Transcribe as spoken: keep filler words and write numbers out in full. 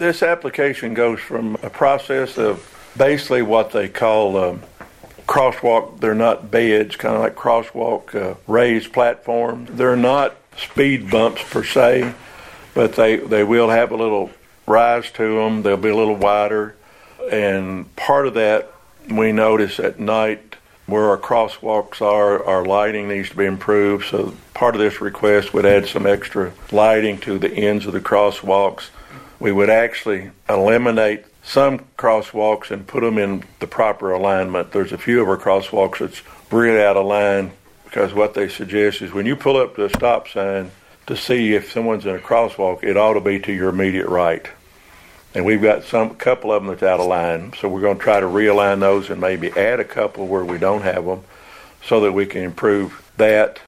This application goes from a process of basically what they call um, crosswalk. They're not beds, kind of like crosswalk uh, raised platforms. They're not speed bumps per se, but they, they will have a little rise to them. They'll be a little wider. And part of that, we notice at night where our crosswalks are, our lighting needs to be improved. So part of this request would add some extra lighting to the ends of the crosswalks. We would actually eliminate some crosswalks and put them in the proper alignment. There's a few of our crosswalks that's really out of line, because what they suggest is when you pull up to a stop sign to see if someone's in a crosswalk, it ought to be to your immediate right. And we've got some couple of them that's out of line, so we're going to try to realign those and maybe add a couple where we don't have them so that we can improve that.